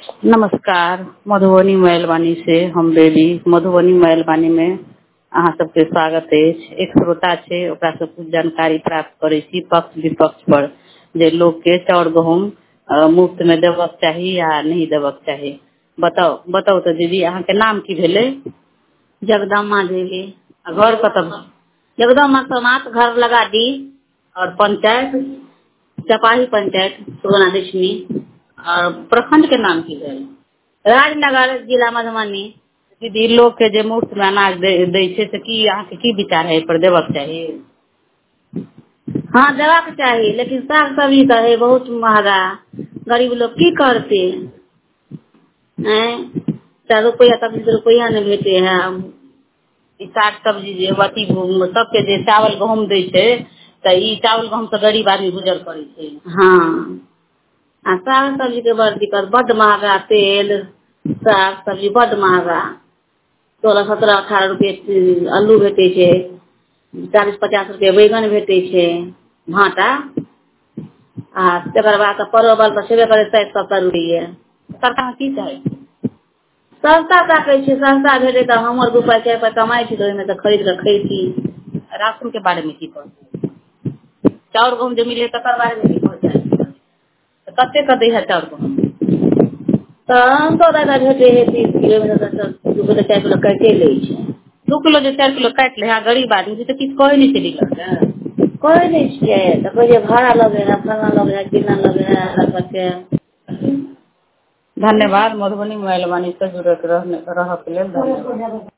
नमस्कार। मधुबनी महिलवानी से हम बेबी मधुबनी महिलवानी में अहाँ सबके स्वागत है। एक श्रोता छै ओकरा से कुछ जानकारी प्राप्त करे छी पक्ष विपक्ष पर जे लोग के चाउर गहूम मुफ्त में देबक चाही या नहीं देबक चाही। बताओ तो दीदी अहाँ के नाम की भेले? जगदम्बा देवी। घर कतऽ? जगदम्बा समात घर लगा दी और पंचायत? चपाही पंचायत सुगना दशमी और प्रखंड के नाम की भेल? राजनगर जिला मधुबनी। दीदी लोग के जे मुफ्त में अनाज दै छै से की अहाँ के की विचार है पर देबक चाही? हाँ देबाक चाही, लेकिन साग सब्जी तो है बहुत महंगा, गरीब लोग की करते? 4 रुपया 25 रुपया नहीं भेटे है। साग सब्जी जे अथी सबके जे चावल गहूम दै छै तऽ ई चावल गहूम से गरीब आदमी गुजर करे छै। हाँ आ साग सब्जी के बड़ दिक्कत, बड़ महंगा तेल साग सब्जी बड़ महंगा। 16 17 18 रुपये आलू भेटे छै, 40 50 रुपये बैगन भेटे छै भाटा, आ तकर बाद परवल तो छेबे करे 60 70 रुपये। सरकार की चाहे? सस्ता ताकै छै, सस्ता भेटे तो हमर 2 पाई 4 पाई कमाई छी तो ओहिमे तो खरीद के खैती। राशन के बारे में की कहते? चाउर गहूम जो मिले तकर बारे में की कहते? कते का दै है चाउर गहूम? तो हम तो दादा भेटे है 30 किलो में 2 किलो 4 किलो काटे ले छै। 2 किलो जे 4 किलो काट ले गरीब आदमी तो किछु कहे नहीं चली लग कोई नहीं छियै तो कोई भाड़ा लगे है, फलना लगे है, कितना लगे है करके। धन्यवाद। मधुबनी महिलवानी से जुड़े रह के लेल धन्यवाद।